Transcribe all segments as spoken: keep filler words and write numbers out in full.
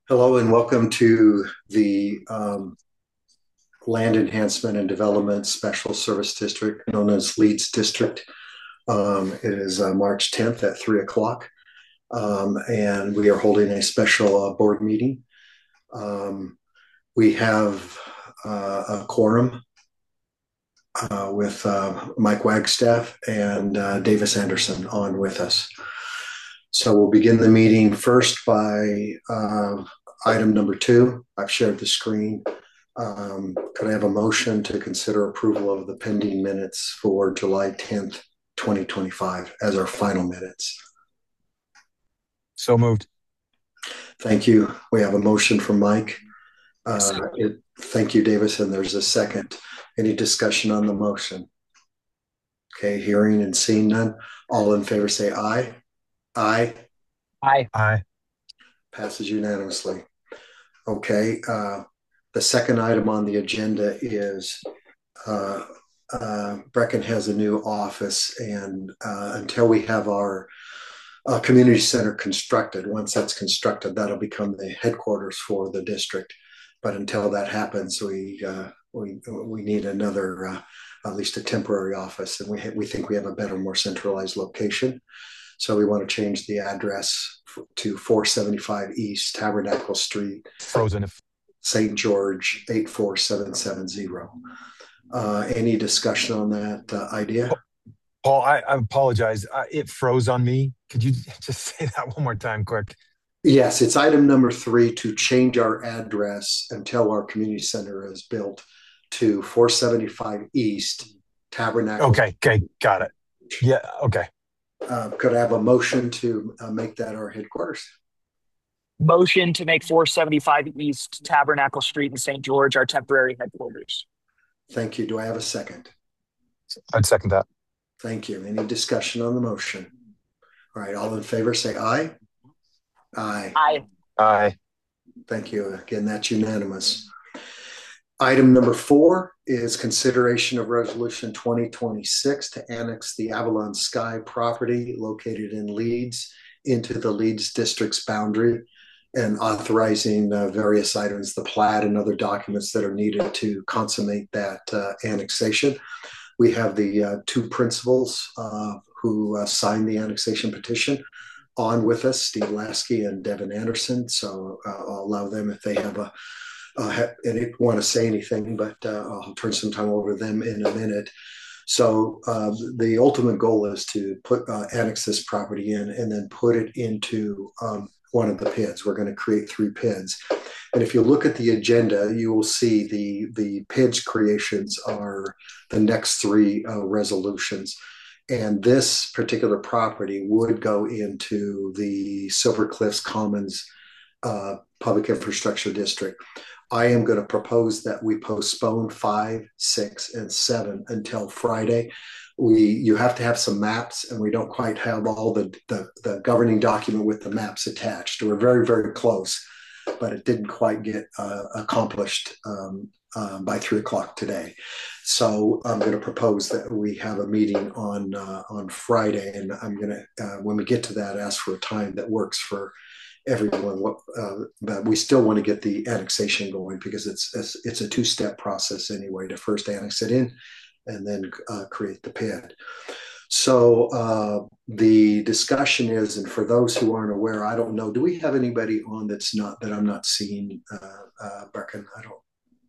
Hello and welcome to the um, Land Enhancement and Development Special Service District, known as Leeds District. Um, it is uh, March tenth at three o'clock, um, and we are holding a special uh, board meeting. Um, we have uh, a quorum uh, with uh, Mike Wagstaff and uh, Davis Anderson on with us. So we'll begin the meeting first by uh, item number two. I've shared the screen. Um, could I have a motion to consider approval of the pending minutes for July tenth, twenty twenty-five as our final minutes? So moved. Thank you. We have a motion from Mike. Yes. Uh, it, thank you, Davis. And there's a second. Any discussion on the motion? Okay, hearing and seeing none. All in favor say aye. Aye. Aye. Aye. Passes unanimously. Okay. Uh, the second item on the agenda is uh, uh, Brecken has a new office, and uh, until we have our uh, community center constructed, once that's constructed, that'll become the headquarters for the district. But until that happens, we uh, we we need another, uh, at least a temporary office, and we ha- we think we have a better, more centralized location. So we want to change the address to four seventy-five East Tabernacle Street, Frozen. If Saint George eight four seven seven zero. Uh, any discussion on that uh, idea? Paul, I, I apologize. I, it froze on me. Could you just say that one more time, quick? Yes, it's item number three to change our address until our community center is built to four seventy-five East Tabernacle. Okay. Okay. Got it. Yeah. Okay. Uh, could I have a motion to uh, make that our headquarters? Motion to make four seventy-five East Tabernacle Street in Saint George our temporary headquarters. Thank you. Do I have a second? I'd second that. Thank you. Any discussion on the motion? All right. All in favor say aye. Aye. Aye. Aye. Thank you. Again, that's unanimous. Item number four is consideration of resolution twenty twenty-six to annex the Avalon Sky property located in Leeds into the Leeds district's boundary, and authorizing uh, various items, the plat and other documents that are needed to consummate that uh, annexation. We have the uh, two principals uh, who uh, signed the annexation petition on with us, Steve Lasky and Devin Anderson. So uh, I'll allow them if they have a uh, have, and want to say anything, but uh, I'll turn some time over to them in a minute. So uh, the ultimate goal is to put uh, annex this property in and then put it into um, one of the P I Ds. We're going to create three P I Ds. And if you look at the agenda, you will see the, the P I Ds creations are the next three uh, resolutions. And this particular property would go into the Silver Cliffs Commons uh, Public Infrastructure District. I am going to propose that we postpone five, six, and seven until Friday. We you have to have some maps, and we don't quite have all the, the, the governing document with the maps attached. We're very, very close, but it didn't quite get uh, accomplished um, uh, by three o'clock today. So I'm going to propose that we have a meeting on uh, on Friday, and I'm going to, uh, when we get to that, ask for a time that works for everyone. What, uh, but we still want to get the annexation going because it's it's, it's a two-step process anyway to first annex it in and then uh, create the P I D. So uh, the discussion is, and for those who aren't aware, I don't know, do we have anybody on that's not, that I'm not seeing, uh, uh, Brecken? I don't.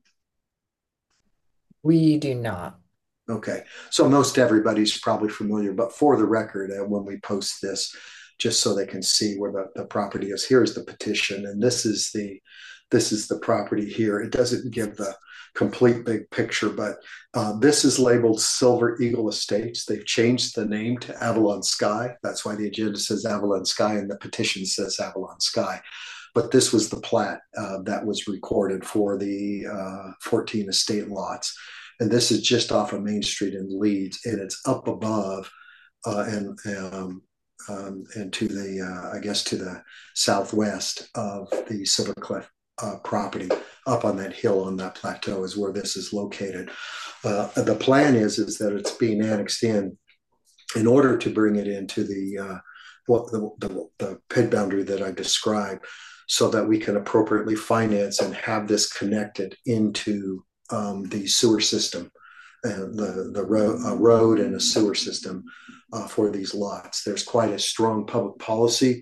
We do not. Okay. So most everybody's probably familiar, but for the record, uh, when we post this, just so they can see where the, the property is, here's the petition, and this is the this is the property here. It doesn't give the complete big picture, but uh, this is labeled Silver Eagle Estates. They've changed the name to Avalon Sky. That's why the agenda says Avalon Sky and the petition says Avalon Sky. But this was the plat uh, that was recorded for the uh, fourteen estate lots. And this is just off of Main Street in Leeds, and it's up above uh, and um, um, and to the, uh, I guess, to the southwest of the Silver Cliff uh, property. Up on that hill on that plateau is where this is located. Uh, the plan is is that it's being annexed in in order to bring it into the uh, what the, the, the P I D boundary that I described, so that we can appropriately finance and have this connected into um, the sewer system, and the, the ro- a road and a sewer system uh, for these lots. There's quite a strong public policy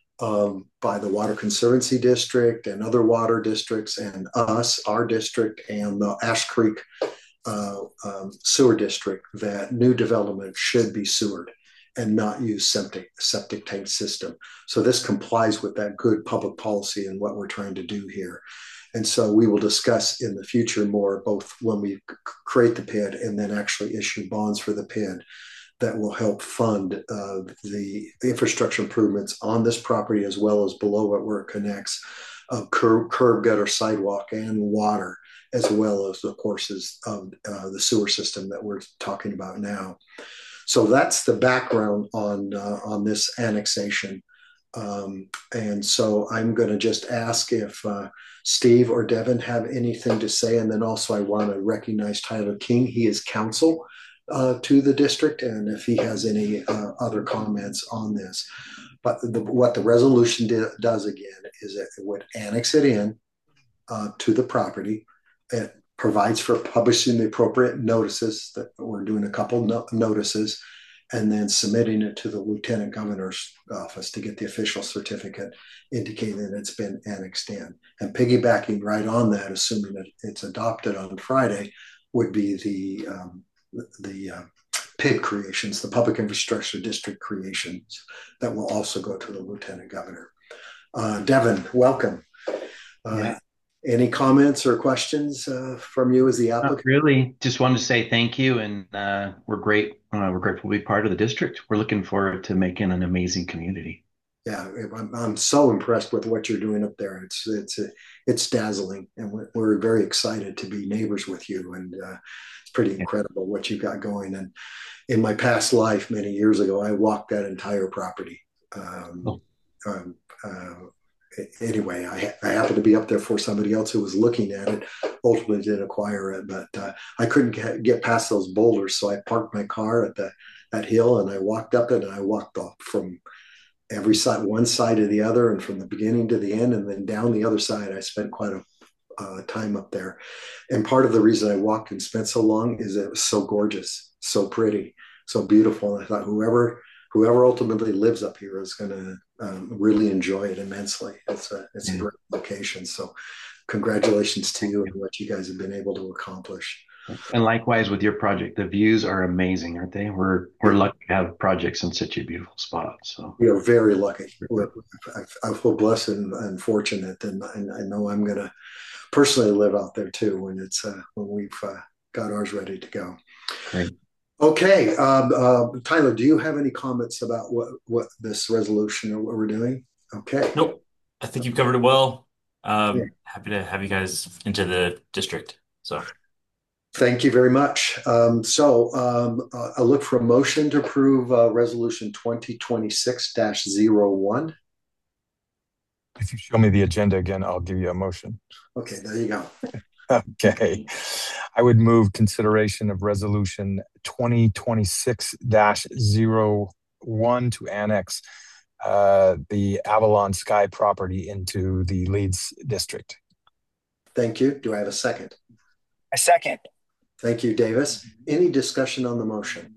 um, by the Water Conservancy District and other water districts, and us, our district, and the Ash Creek uh, um, Sewer District, that new development should be sewered and not use septic septic tank system. So this complies with that good public policy and what we're trying to do here. And so we will discuss in the future more, both when we create the P I D and then actually issue bonds for the P I D, that will help fund uh, the infrastructure improvements on this property, as well as below it where it connects uh, curb, curb, gutter, sidewalk, and water, as well as the courses of uh, the sewer system that we're talking about now. So that's the background on uh, on this annexation. Um, and so I'm going to just ask if uh, Steve or Devin have anything to say. And then also I want to recognize Tyler King. He is counsel uh, to the district, and if he has any uh, other comments on this. But the, what the resolution di- does again is it would annex it in uh, to the property. It provides for publishing the appropriate notices, that we're doing a couple no- notices, and then submitting it to the lieutenant governor's office to get the official certificate indicating that it's been annexed in. And piggybacking right on that, assuming that it's adopted on Friday, would be the um, the uh, P I D creations, the Public Infrastructure District creations, that will also go to the lieutenant governor. Uh, Devin, welcome. Uh, yeah. Any comments or questions uh, from you as the applicant? Not really. Just wanted to say thank you, and uh, we're great. Uh, we're grateful to be part of the district. We're looking forward to making an amazing community. Yeah, I'm, I'm so impressed with what you're doing up there. It's it's it's dazzling, and we're, we're very excited to be neighbors with you. And uh, it's pretty incredible what you've got going. And in my past life, many years ago, I walked that entire property. Um, oh. um, uh, Anyway, I, I happened to be up there for somebody else who was looking at it, ultimately did acquire it, but uh, I couldn't get, get past those boulders. So I parked my car at the that hill, and I walked up it, and I walked off from every side, one side to the other, and from the beginning to the end, and then down the other side. I spent quite a uh, time up there. And part of the reason I walked and spent so long is it was so gorgeous, so pretty, so beautiful. And I thought whoever whoever ultimately lives up here is going to um, really enjoy it immensely. It's a it's a great location. So congratulations to you and what you guys have been able to accomplish. And likewise with your project, the views are amazing, aren't they? We're we're lucky to have projects in such a beautiful spot. So we are very lucky. We're, I, I feel blessed and, and fortunate, and, and I know I'm going to personally live out there too when it's uh, when we've uh, got ours ready to go. Great. Okay, um, uh, Tyler, do you have any comments about what, what this resolution or what we're doing? Okay. Nope. I think you've covered it well. Um, yeah. Happy to have you guys into the district. So, thank you very much. Um, so, um, uh, I look for a motion to approve uh, Resolution twenty twenty-six dash zero one. If you show me the agenda again, I'll give you a motion. Okay, there you go. Okay. I would move consideration of resolution twenty twenty-six dash zero one to annex uh, the Avalon Sky property into the Leeds district. Thank you. Do I have a second? A second. Thank you, Davis. Any discussion on the motion?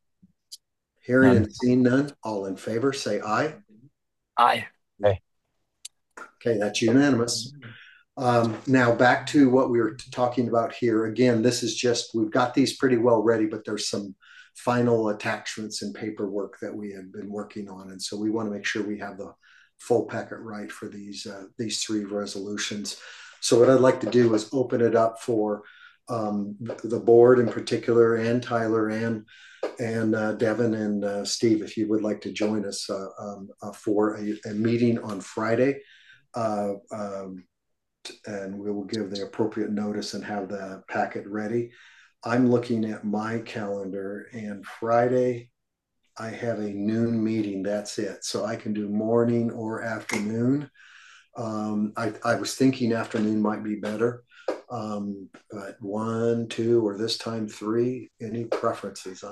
Hearing none. And seeing none, all in favor, say aye. Aye. Okay. Okay, that's unanimous. Um, now back to what we were talking about here. Again, this is just, we've got these pretty well ready, but there's some final attachments and paperwork that we have been working on. And so we want to make sure we have the full packet right for these, uh, these three resolutions. So what I'd like to do is open it up for um, the board in particular, and Tyler and and uh, Devin and uh, Steve, if you would like to join us uh, um, uh, for a, a meeting on Friday. Uh, um, and we will give the appropriate notice and have the packet ready. I'm looking at my calendar, and Friday I have a noon meeting. That's it. So I can do morning or afternoon. Um, I, I was thinking afternoon might be better, um, but one, two, or this time three. Any preferences? I'm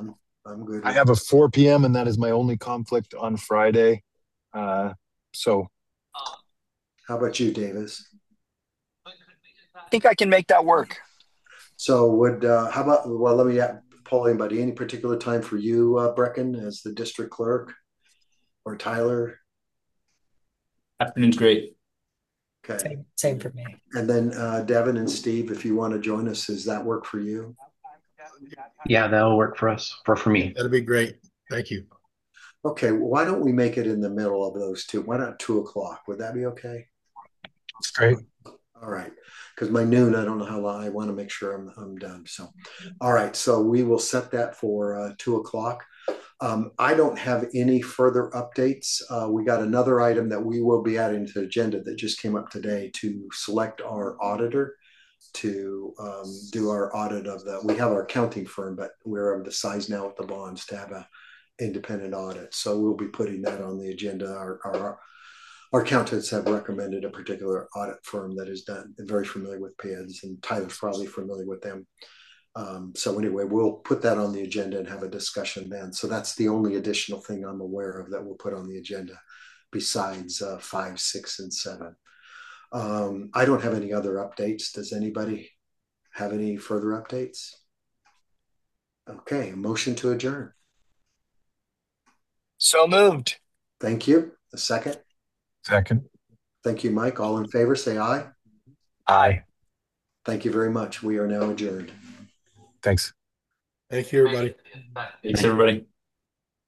I'm good. I have a four p.m. and that is my only conflict on Friday. Uh, so How about you, Davis? I think I can make that work. So would, uh, how about, well, let me poll anybody. Any particular time for you, uh, Brecken, as the district clerk, or Tyler? Afternoon's great. Okay. Same, same for me. And then uh, Devin and Steve, if you want to join us, does that work for you? Yeah, that'll work for us, for, for me. That'd be great. Thank you. Okay, well, why don't we make it in the middle of those two? Why not two o'clock? Would that be okay? it's great. All right, because my noon, I don't know how long. I want to make sure I'm I'm done. So, all right, so we will set that for uh, two o'clock. Um, I don't have any further updates. Uh, we got another item that we will be adding to the agenda that just came up today to select our auditor to um, do our audit of the. We have our accounting firm, but we're of the size now with the bonds to have a independent audit. So we'll be putting that on the agenda. Our, our Our accountants have recommended a particular audit firm that is done, very familiar with P I D S, and Tyler's probably familiar with them. Um, so anyway, we'll put that on the agenda and have a discussion then. So that's the only additional thing I'm aware of that we'll put on the agenda besides uh, five, six, and seven. Um, I don't have any other updates. Does anybody have any further updates? Okay, a motion to adjourn. So moved. Thank you. A second. Second. Thank you, Mike. All in favor, say aye. Aye. Thank you very much. We are now adjourned. Thanks. Thank you, everybody. Thanks, everybody.